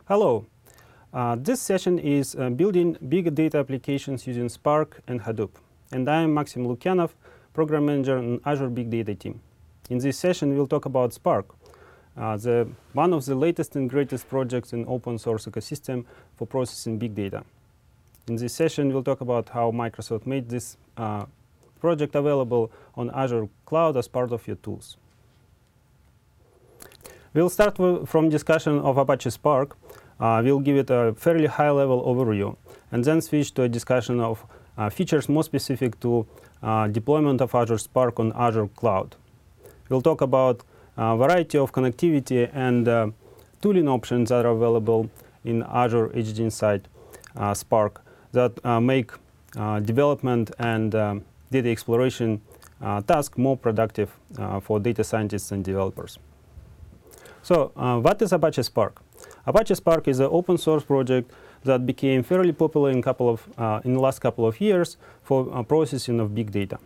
Hello. This session is building big data applications using Spark and Hadoop. And I am Maxim Lukyanov, Program Manager on Azure Big Data team. In this session, we'll talk about Spark, one of the latest and greatest projects in open source ecosystem for processing big data. In this session, we'll talk about how Microsoft made this project available on Azure Cloud as part of your tools. We'll start from discussion of Apache Spark. We'll give it a fairly high-level overview, and then switch to a discussion of features more specific to deployment of Azure Spark on Azure Cloud. We'll talk about a variety of connectivity and tooling options that are available in Azure HDInsight Spark that make development and data exploration tasks more productive for data scientists and developers. So, what is Apache Spark? Apache Spark is an open source project that became fairly popular in the last couple of years for processing of big data.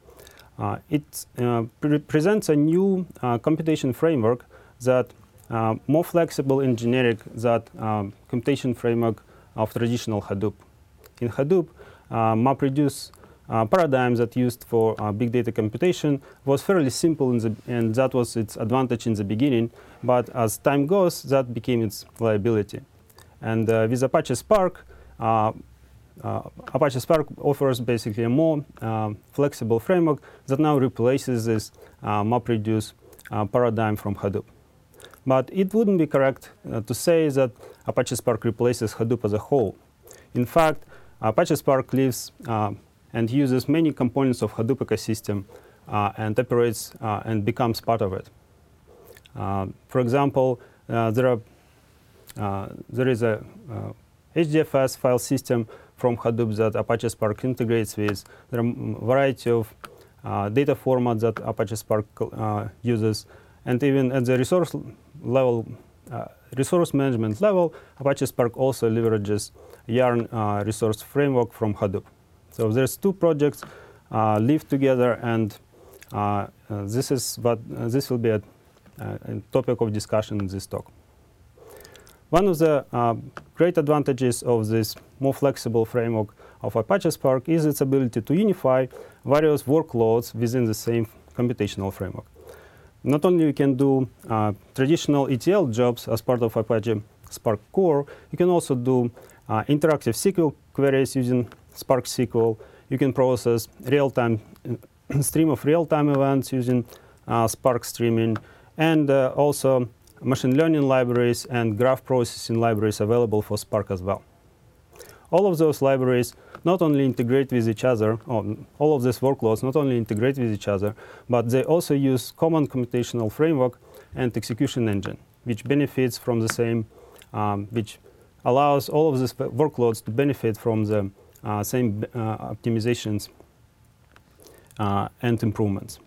It presents a new computation framework that more flexible and generic than computation framework of traditional Hadoop. In Hadoop, MapReduce paradigm that used for big data computation was fairly simple, and that was its advantage in the beginning. But as time goes, that became its liability. And with Apache Spark, Apache Spark offers basically a more flexible framework that now replaces this MapReduce paradigm from Hadoop. But it wouldn't be correct to say that Apache Spark replaces Hadoop as a whole. In fact, Apache Spark lives and uses many components of Hadoop ecosystem and operates and becomes part of it. For example, there is a HDFS file system from Hadoop that Apache Spark integrates with. There are a variety of data formats that Apache Spark uses, and even at the resource level, resource management level, Apache Spark also leverages Yarn resource framework from Hadoop. So there's two projects live together, and this will be a topic of discussion in this talk. One of the great advantages of this more flexible framework of Apache Spark is its ability to unify various workloads within the same computational framework. Not only you can do traditional ETL jobs as part of Apache Spark Core, you can also do interactive SQL queries using Spark SQL. You can process real-time stream of real-time events using Spark Streaming, and also machine learning libraries and graph processing libraries available for Spark as well. All of those libraries not only integrate with each other, all of these workloads not only integrate with each other, but they also use common computational framework and execution engine, which benefits from the same, which allows all of these workloads to benefit from the same optimizations and improvements.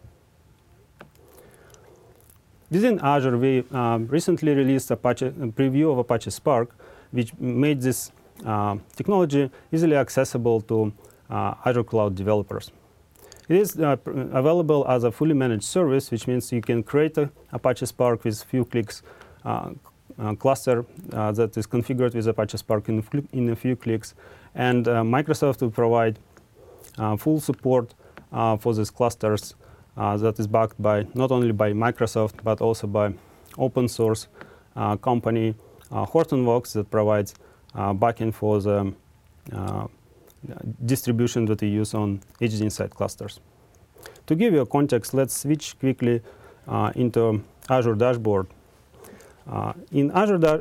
Within Azure, we recently released a preview of Apache Spark, which made this technology easily accessible to Azure Cloud developers. It is available as a fully managed service, which means you can create a Apache Spark with few clicks cluster that is configured with Apache Spark in a few clicks. And Microsoft will provide full support for these clusters that is backed by not only by Microsoft, but also by open source company Hortonworks that provides backend for the distribution that we use on HDInsight clusters. To give you a context, let's switch quickly into Azure Dashboard. In Azure,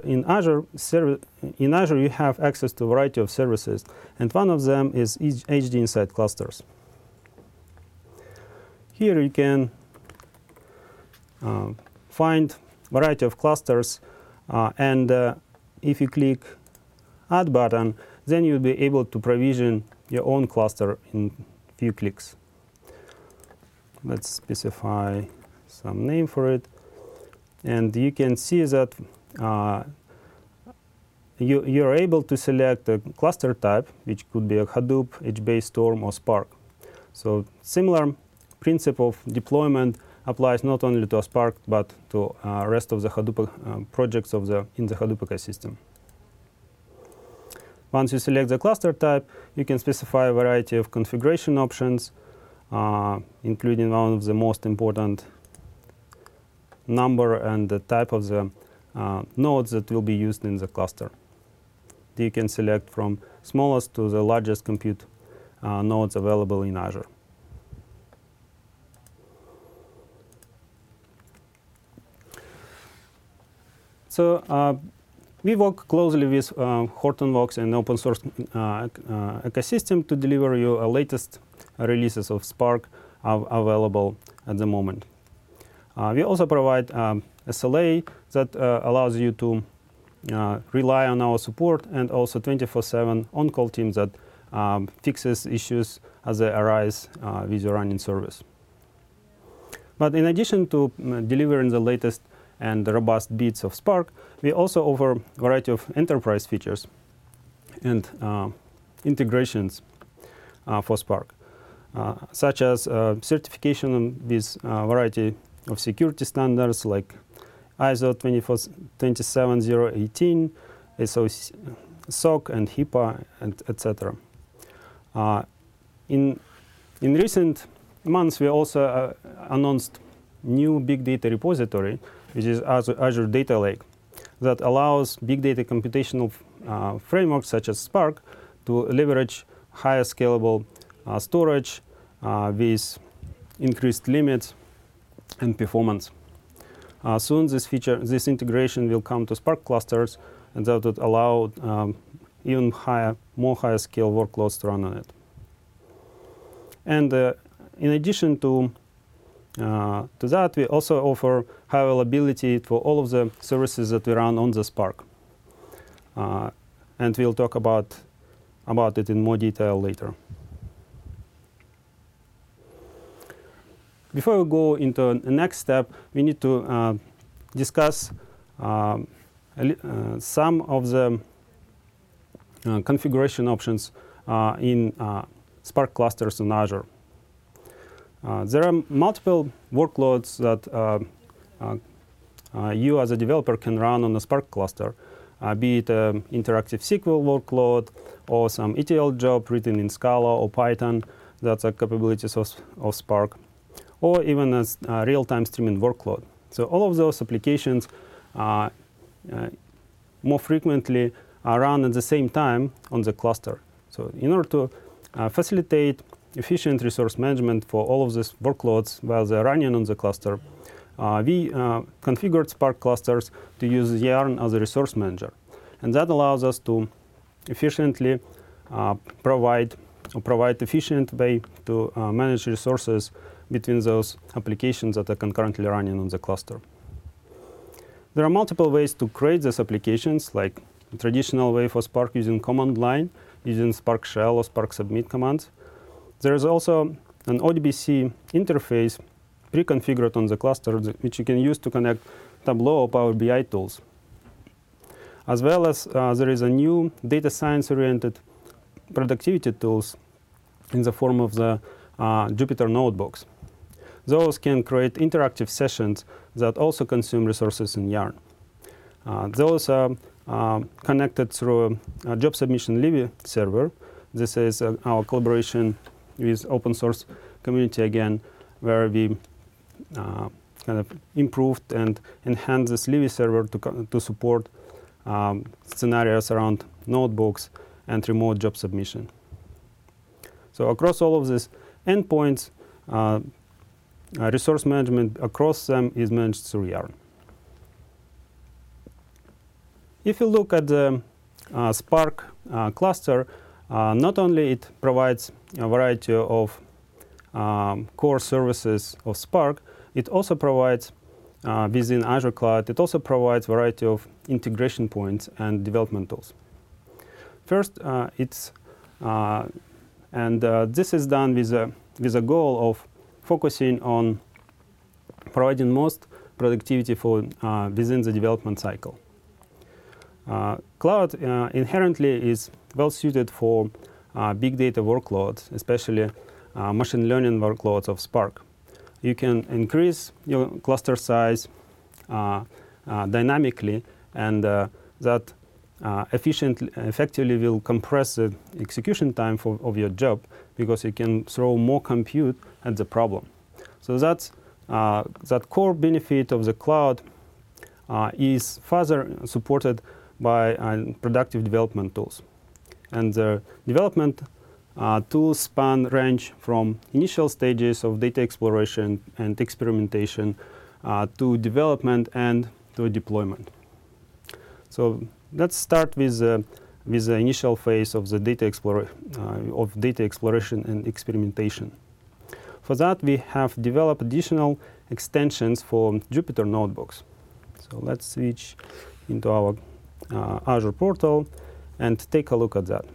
you have access to a variety of services, and one of them is HDInsight clusters. Here you can find a variety of clusters, and if you click Add button, then you'll be able to provision your own cluster in few clicks. Let's specify some name for it. And you can see that you're able to select a cluster type, which could be a Hadoop, HBase, Storm, or Spark. So similar principle of deployment applies not only to Spark, but to rest of the Hadoop projects in the Hadoop ecosystem. Once you select the cluster type, you can specify a variety of configuration options, including one of the most important, number and the type of the nodes that will be used in the cluster. You can select from smallest to the largest compute nodes available in Azure. So we work closely with Hortonworks and open source ecosystem to deliver you the latest releases of Spark available at the moment. We also provide SLA that allows you to rely on our support, and also 24/7 on-call team that fixes issues as they arise with your running service. But in addition to delivering the latest and robust bits of Spark, we also offer a variety of enterprise features and integrations for Spark, such as certification with a variety of security standards like ISO 27018, SOC, and HIPAA, and etc. In recent months, we also announced new big data repository, which is Azure Data Lake, that allows big data computational frameworks such as Spark to leverage higher scalable storage with increased limits and performance. Soon this integration will come to Spark clusters, and that would allow even more higher scale workloads to run on it. And in addition to that, we also offer high availability for all of the services that we run on the Spark. And we'll talk about it in more detail later. Before we go into the next step, we need to discuss some of the configuration options in Spark clusters in Azure. There are multiple workloads that you as a developer can run on a Spark cluster, be it an interactive SQL workload or some ETL job written in Scala or Python. That's the capabilities of Spark, or even as a real-time streaming workload. So all of those applications more frequently are run at the same time on the cluster. So in order to facilitate efficient resource management for all of these workloads while they're running on the cluster, we configured Spark clusters to use Yarn as a resource manager. And that allows us to efficiently provide efficient way to manage resources between those applications that are concurrently running on the cluster. There are multiple ways to create these applications, like the traditional way for Spark using command line, using Spark Shell or Spark Submit commands. There is also an ODBC interface pre-configured on the cluster which you can use to connect Tableau or Power BI tools. As well as there is a new data science-oriented productivity tools in the form of the Jupyter Notebooks. Those can create interactive sessions that also consume resources in Yarn. Those are connected through a job submission Livy server. This is our collaboration with open source community again, where we kind of improved and enhanced this Livy server to support scenarios around notebooks and remote job submission. So across all of these endpoints, resource management across them is managed through Yarn. If you look at the Spark cluster, not only it provides a variety of core services of Spark, it also provides within Azure Cloud, it also provides a variety of integration points and development tools. First, this is done with a goal of focusing on providing most productivity for within the development cycle. Cloud inherently is well suited for big data workloads, especially machine learning workloads of Spark. you can increase your cluster size dynamically, and that effectively will compress the execution time of your job, because you can throw more compute at the problem. So that's that core benefit of the cloud is further supported by productive development tools. And the development tools span range from initial stages of data exploration and experimentation to development and to deployment. So let's start with the initial phase of the data exploration and experimentation. For that, we have developed additional extensions for Jupyter notebooks. So let's switch into our Azure portal and take a look at that.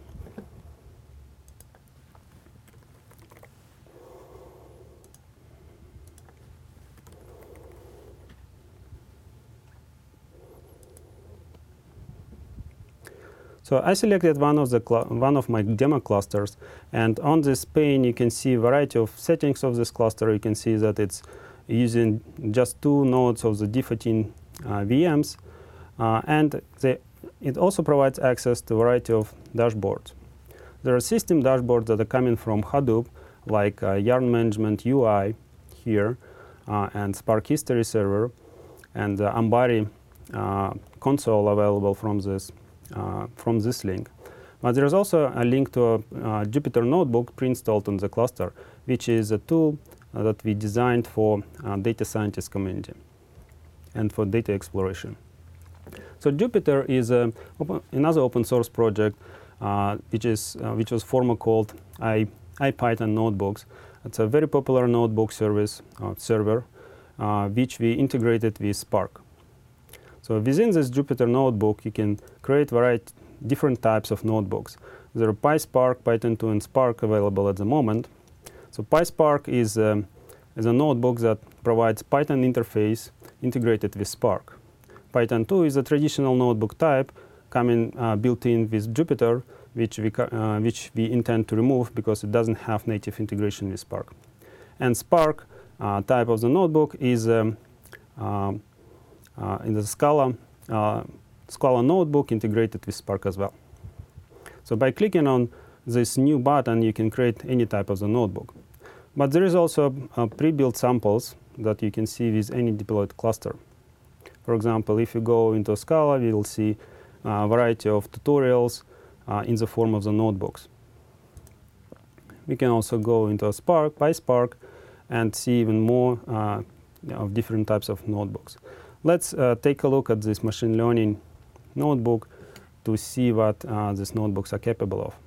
So I selected one of my demo clusters, and on this pane you can see a variety of settings of this cluster. You can see that it's using just 2 nodes of the D14 VMs, and it also provides access to a variety of dashboards. There are system dashboards that are coming from Hadoop, like Yarn Management UI here, and Spark History Server, and Ambari console available from this link. But there is also a link to a Jupyter notebook pre-installed on the cluster, which is a tool that we designed for data scientist community and for data exploration. So Jupyter is another open source project which was formerly called IPython Notebooks. It's a very popular notebook server which we integrated with Spark. So within this Jupyter notebook, you can create different types of notebooks. There are PySpark, Python 2, and Spark available at the moment. So PySpark is a notebook that provides Python interface integrated with Spark. Python 2 is a traditional notebook type coming built in with Jupyter, which we intend to remove because it doesn't have native integration with Spark. And Spark type of the notebook is in the Scala notebook integrated with Spark as well. So by clicking on this new button, you can create any type of the notebook. But there is also pre-built samples that you can see with any deployed cluster. For example, if you go into Scala, we will see a variety of tutorials in the form of the notebooks. We can also go into Spark, PySpark, and see even more of different types of notebooks. Let's take a look at this machine learning notebook to see what these notebooks are capable of.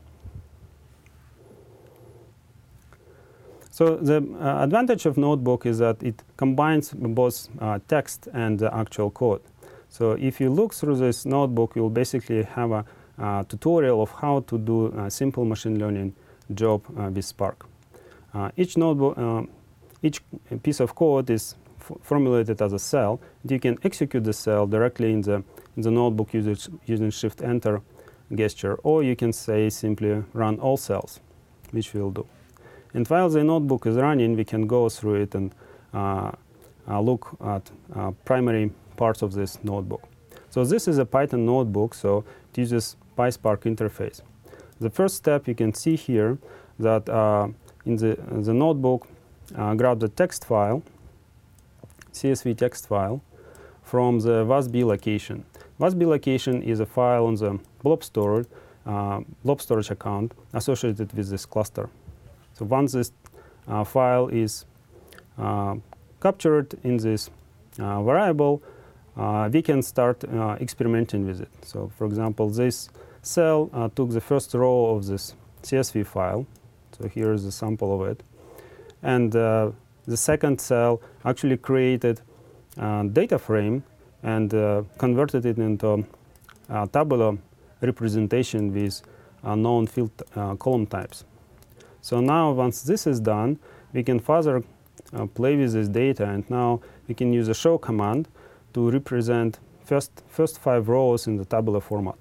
So the advantage of notebook is that it combines both text and actual code. So if you look through this notebook, you'll basically have a tutorial of how to do a simple machine learning job with Spark. Each piece of code is formulated as a cell. You can execute the cell directly in the notebook using Shift-Enter gesture, or you can say simply run all cells, which we'll do. And while the notebook is running, we can go through it and look at primary parts of this notebook. So this is a Python notebook, so it uses PySpark interface. The first step you can see here that in the notebook, grab the text file, CSV text file, from the WASB location. WASB location is a file on the blob storage account associated with this cluster. So once this file is captured in this variable, we can start experimenting with it. So for example, this cell took the first row of this CSV file. So here is a sample of it. And the second cell actually created a data frame and converted it into a tabular representation with known field column types. So now once this is done, we can further play with this data, and now we can use a show command to represent first 5 rows in the tabular format.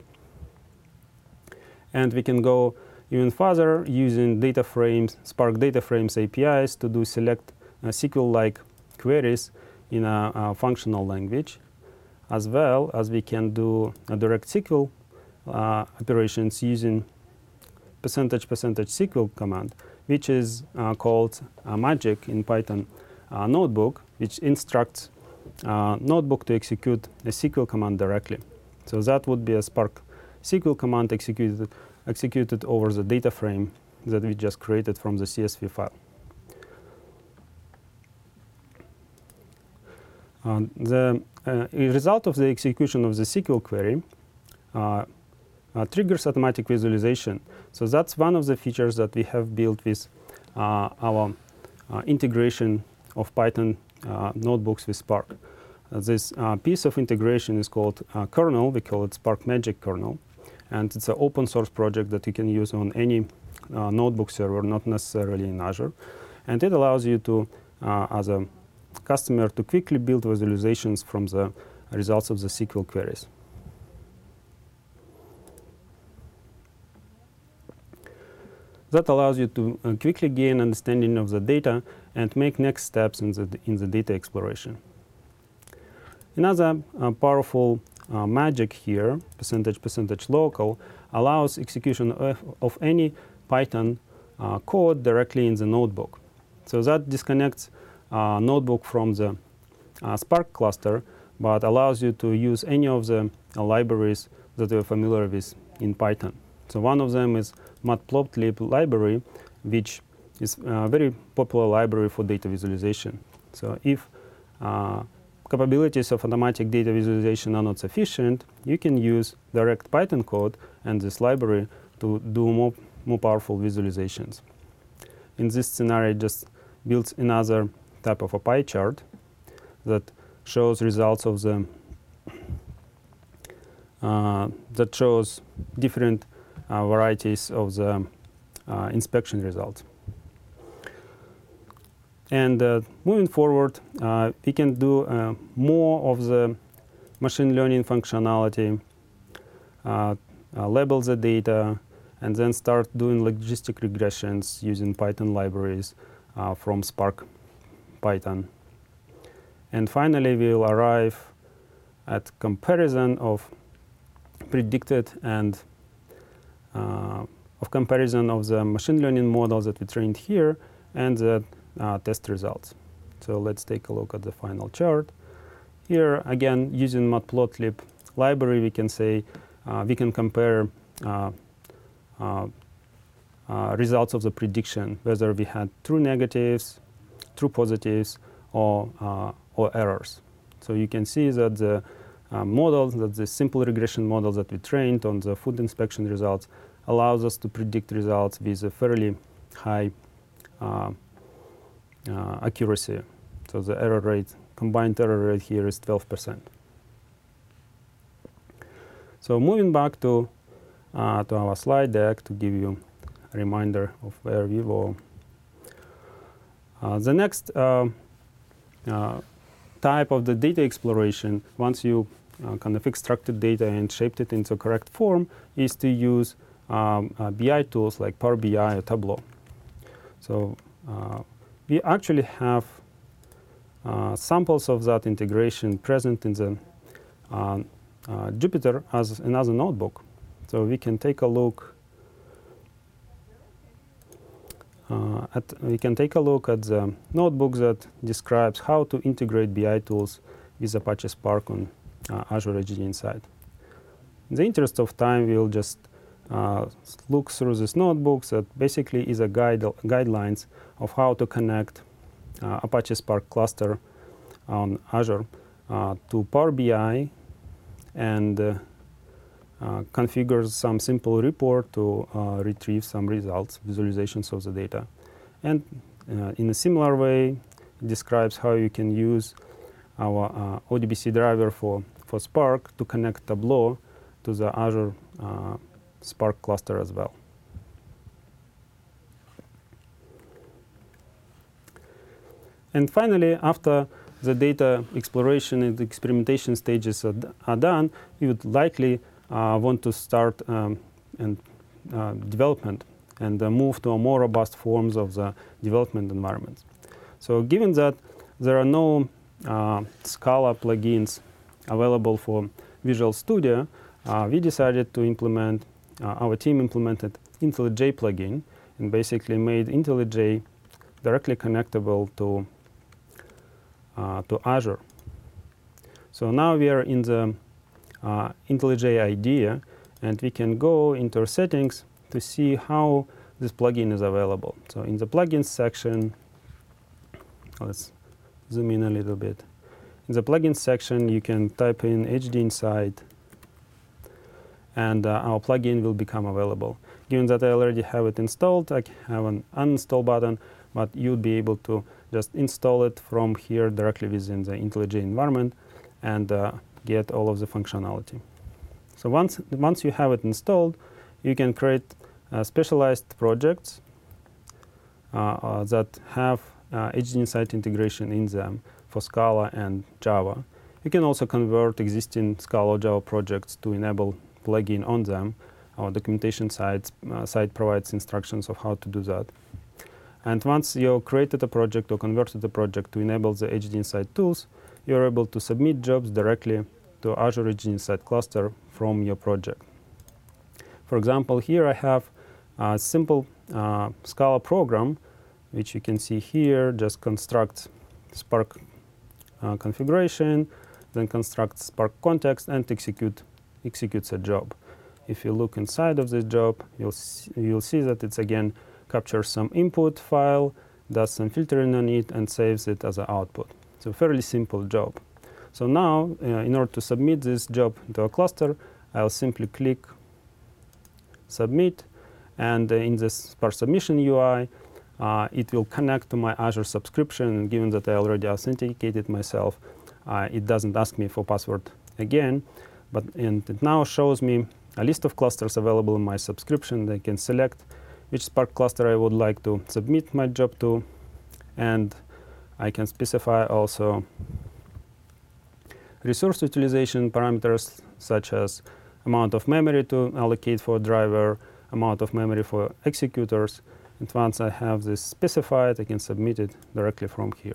And we can go even further using data frames, Spark data frames APIs to do select SQL-like queries in a functional language, as well as we can do a direct SQL operations using percentage SQL command, which is called magic in Python notebook, which instructs notebook to execute a SQL command directly. So that would be a Spark SQL command executed over the data frame that we just created from the CSV file. The result of the execution of the SQL query triggers automatic visualization. So that's one of the features that we have built with our integration of Python notebooks with Spark. This piece of integration is called kernel. We call it Spark Magic kernel. And it's an open source project that you can use on any notebook server, not necessarily in Azure. And it allows you to, as a customer, to quickly build visualizations from the results of the SQL queries. That allows you to quickly gain understanding of the data and make next steps in the data exploration. Another powerful magic here, percentage local, allows execution of any Python code directly in the notebook. So that disconnects notebook from the Spark cluster, but allows you to use any of the libraries that you're familiar with in Python. So one of them is matplotlib library, which is a very popular library for data visualization. So if capabilities of automatic data visualization are not sufficient, you can use direct Python code and this library to do more powerful visualizations. In this scenario, it just builds another type of a pie chart that shows results of the that shows different varieties of the inspection results. And moving forward, we can do more of the machine learning functionality, label the data, and then start doing logistic regressions using Python libraries from Spark Python. And finally, we'll arrive at comparison of predicted and of comparison of the machine learning models that we trained here and the test results. So let's take a look at the final chart. Here, again, using matplotlib library, we can say we can compare results of the prediction, whether we had true negatives, true positives, or errors. So you can see that the models, that the simple regression models that we trained on the food inspection results allows us to predict results with a fairly high accuracy. So the error rate, combined error rate here is 12%. So moving back to our slide deck to give you a reminder of where we were. The next type of the data exploration, once you kind of extracted data and shaped it into correct form, is to use BI tools like Power BI or Tableau. So we actually have samples of that integration present in the Jupyter as another notebook. So we can take a look at the notebook that describes how to integrate BI tools with Apache Spark on Azure AD Insight. In the interest of time, we'll just look through this notebook that basically is a guidelines of how to connect Apache Spark cluster on Azure to Power BI and configure some simple report to retrieve some results, visualizations of the data. And in a similar way, it describes how you can use our ODBC driver for Spark to connect Tableau to the Azure Spark cluster as well. And finally, after the data exploration and the experimentation stages are done, you would likely want to start development and move to a more robust forms of the development environment. So given that there are no Scala plugins available for Visual Studio, we decided to implement, our team implemented IntelliJ plugin and basically made IntelliJ directly connectable to Azure. So now we are in the IntelliJ IDEA, and we can go into our settings to see how this plugin is available. So in the plugins section, let's zoom in a little bit. In the plugins section, you can type in HDInsight, and our plugin will become available. Given that I already have it installed, I have an uninstall button, but you'll be able to just install it from here directly within the IntelliJ environment and get all of the functionality. So once you have it installed, you can create specialized projects that have HDInsight integration in them for Scala and Java. You can also convert existing Scala or Java projects to enable plugin on them. Our documentation site provides instructions of how to do that. And once you created a project or converted a project to enable the HDInsight tools, you're able to submit jobs directly to Azure HDInsight cluster from your project. For example, here I have a simple Scala program, which you can see here, just constructs Spark configuration, then constructs Spark context, and executes a job. If you look inside of this job, you'll see that it's again captures some input file, does some filtering on it, and saves it as an output. So fairly simple job. So now, in order to submit this job into a cluster, I'll simply click Submit, and in this Spark Submission UI, it will connect to my Azure subscription. And given that I already authenticated myself, it doesn't ask me for password again, and it now shows me a list of clusters available in my subscription. I can select which Spark cluster I would like to submit my job to, and I can specify also resource utilization parameters such as amount of memory to allocate for a driver, amount of memory for executors, and once I have this specified, I can submit it directly from here.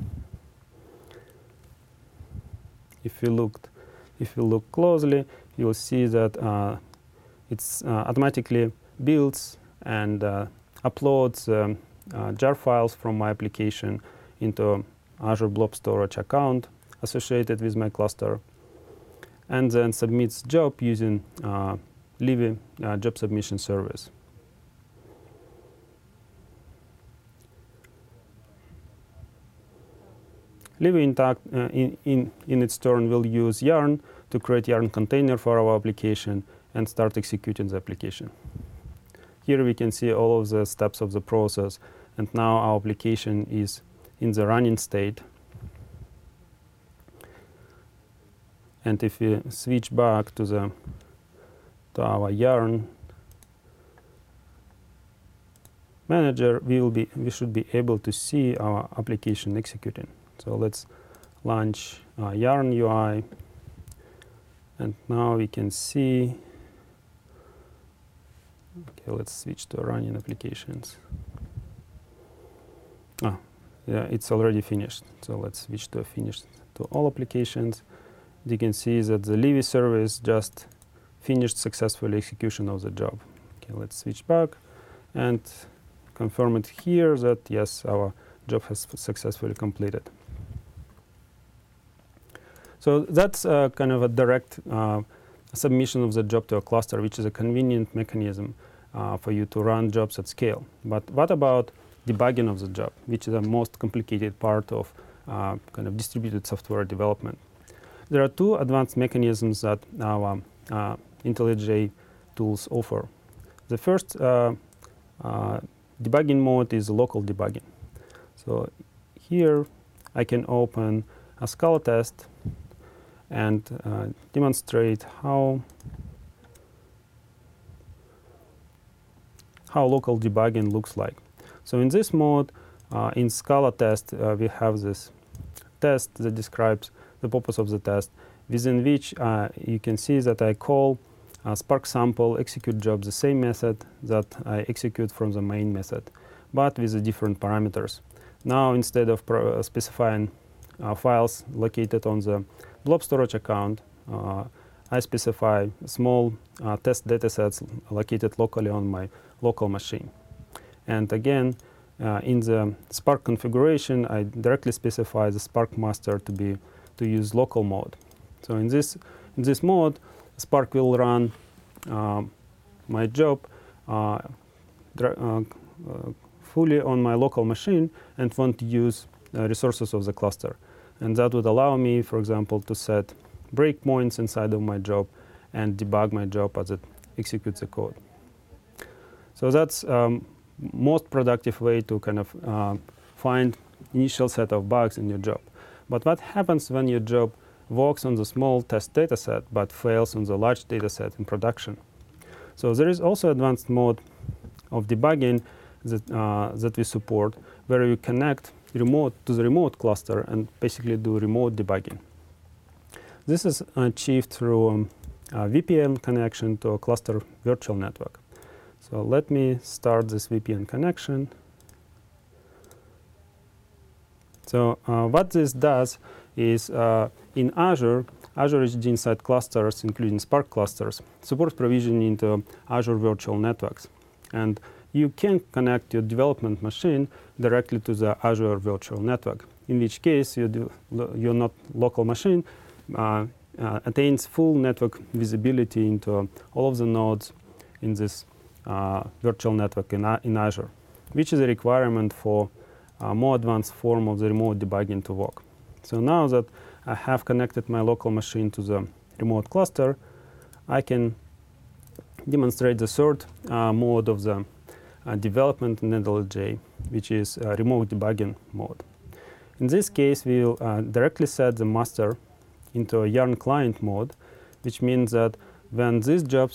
If you look closely, you'll see that it's automatically builds and uploads jar files from my application into Azure Blob Storage account associated with my cluster, and then submits job using Livy job submission service. Livy in its turn will use Yarn to create Yarn container for our application and start executing the application. Here we can see all of the steps of the process, and now our application is in the running state. And if we switch back to our Yarn manager, we should be able to see our application executing. So let's launch Yarn UI, and now we can see. Okay, let's switch to running applications. Yeah, it's already finished. So let's switch to finished to all applications. You can see that the Livy service just finished successful execution of the job. Okay, let's switch back and confirm it here that yes, our job has successfully completed. So that's kind of a direct submission of the job to a cluster, which is a convenient mechanism for you to run jobs at scale. But what about debugging of the job, which is the most complicated part of kind of distributed software development? There are two advanced mechanisms that our IntelliJ tools offer. The first debugging mode is local debugging. So here I can open a Scala test and demonstrate how local debugging looks like. So in this mode, in Scala test, we have this test that describes the purpose of the test, within which you can see that I call Spark sample execute job the same method that I execute from the main method, but with the different parameters. now instead of specifying files located on the blob storage account, I specify small test datasets located locally on my local machine. And again, in the Spark configuration, I directly specify the Spark master to use local mode. So in this mode, Spark will run my job fully on my local machine and won't use resources of the cluster. And that would allow me, for example, to set breakpoints inside of my job and debug my job as it executes the code. So that's most productive way to kind of find initial set of bugs in your job. But what happens when your job works on the small test dataset but fails on the large dataset in production? So there is also advanced mode of debugging that we support, where you connect to the remote cluster and basically do remote debugging. This is achieved through a VPN connection to a cluster virtual network. So let me start this VPN connection. So what this does is in Azure HD Insight clusters, including Spark clusters, support provisioning into Azure virtual networks. And you can connect your development machine directly to the Azure virtual network, in which case your local machine attains full network visibility into all of the nodes in this virtual network in Azure, which is a requirement for a more advanced form of the remote debugging to work. So now that I have connected my local machine to the remote cluster, I can demonstrate the third mode of the development in IntelliJ, which is remote debugging mode. In this case, we will directly set the master into a Yarn client mode, which means that when this job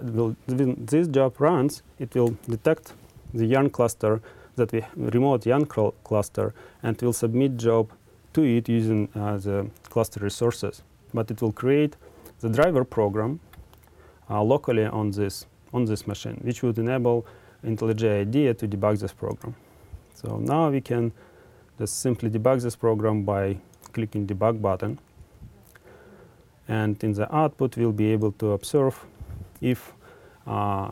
runs, it will detect the Yarn cluster, remote Yarn cluster, and will submit job to it using the cluster resources. But it will create the driver program locally on this machine, which would enable IntelliJ IDEA to debug this program. So now we can just simply debug this program by clicking debug button. And in the output, we'll be able to observe if our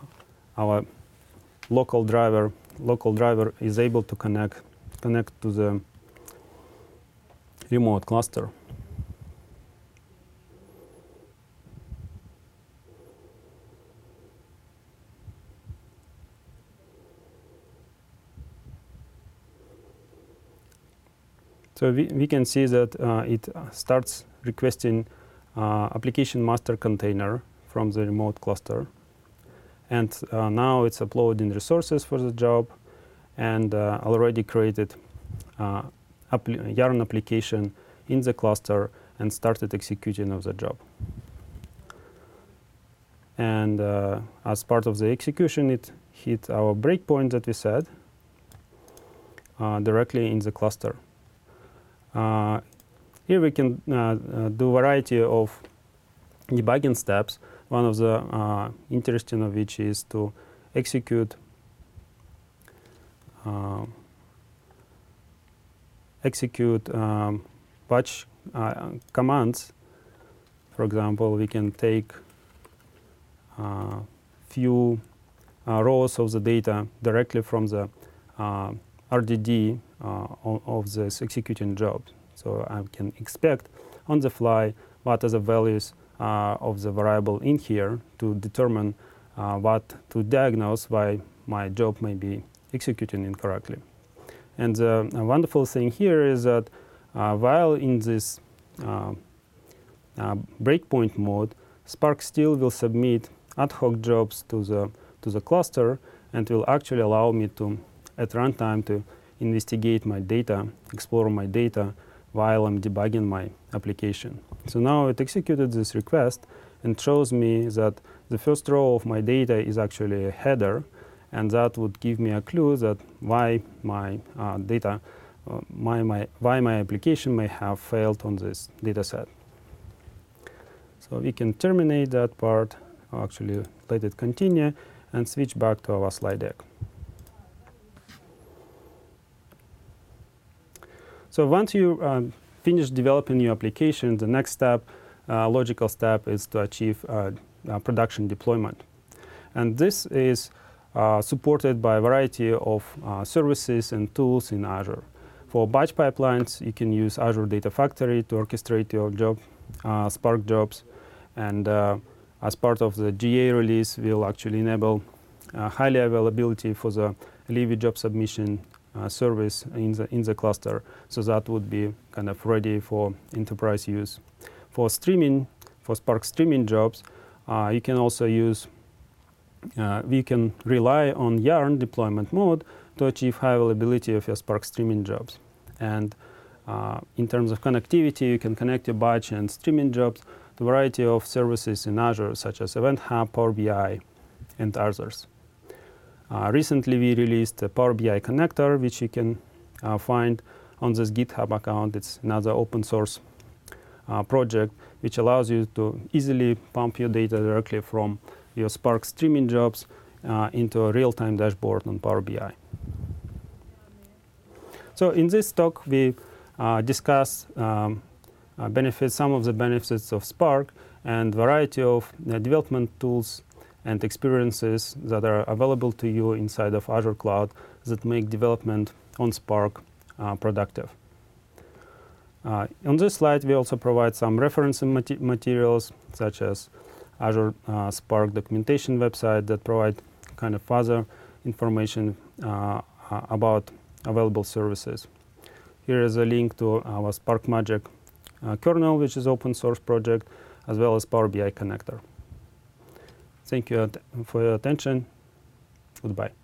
local driver is able to connect to the remote cluster. So we can see that it starts requesting application master container from the remote cluster. And now it's uploading resources for the job and already created Yarn application in the cluster and started executing of the job. And as part of the execution, it hit our breakpoint that we set directly in the cluster. Here we can do a variety of debugging steps. One of the interesting of which is to execute patch commands. For example, we can take few rows of the data directly from the RDD of this executing job. So I can expect on the fly what are the values of the variable in here to determine what to diagnose why my job may be executing incorrectly. And the wonderful thing here is that while in this breakpoint mode, Spark still will submit ad hoc jobs to the cluster and will actually allow me to, at runtime, to investigate my data, explore my data while I'm debugging my application. So now it executed this request and shows me that the first row of my data is actually a header, and that would give me a clue that why my why my application may have failed on this data set. So we can terminate that part, actually let it continue, and switch back to our slide deck. So once you finish developing your application, the next step, logical step, is to achieve production deployment. And this is supported by a variety of services and tools in Azure. For batch pipelines, you can use Azure Data Factory to orchestrate your Spark jobs. And as part of the GA release, we'll actually enable highly availability for the Livy job submission service in the cluster. So that would be kind of ready for enterprise use. For streaming, for Spark streaming jobs, you can also use we can rely on Yarn deployment mode to achieve high availability of your Spark streaming jobs. And in terms of connectivity, you can connect your batch and streaming jobs to a variety of services in Azure, such as Event Hub, Power BI, and others. Recently, we released a Power BI connector, which you can find on this GitHub account. It's another open source project, which allows you to easily pump your data directly from your Spark streaming jobs into a real-time dashboard on Power BI. So in this talk, we discuss some of the benefits of Spark and variety of development tools and experiences that are available to you inside of Azure Cloud that make development on Spark productive. On this slide, we also provide some reference materials, such as Azure Spark documentation website that provide kind of further information about available services. Here is a link to our Spark Magic kernel, which is open source project, as well as Power BI connector. Thank you for your attention. Goodbye.